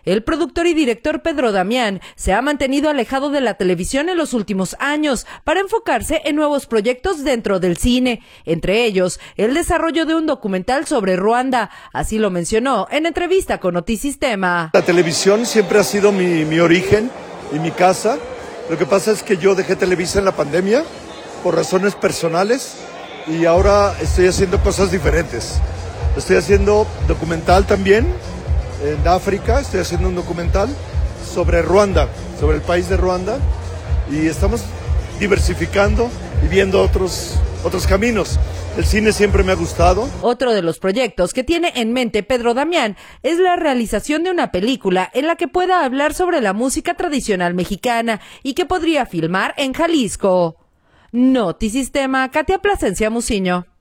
El productor y director Pedro Damián se ha mantenido alejado de la televisión en los últimos años para enfocarse en nuevos proyectos dentro del cine, entre ellos el desarrollo de un documental sobre Ruanda. Así lo mencionó en entrevista con Notisistema. La televisión siempre ha sido mi origen y mi casa. Lo que pasa es que yo dejé Televisa en la pandemia por razones personales y ahora estoy haciendo cosas diferentes. Estoy haciendo documental también en África, estoy haciendo un documental sobre Ruanda, sobre el país de Ruanda, y estamos diversificando y viendo otros caminos. El cine siempre me ha gustado. Otro de los proyectos que tiene en mente Pedro Damián es la realización de una película en la que pueda hablar sobre la música tradicional mexicana y que podría filmar en Jalisco. Notisistema, Katia Plasencia Muciño.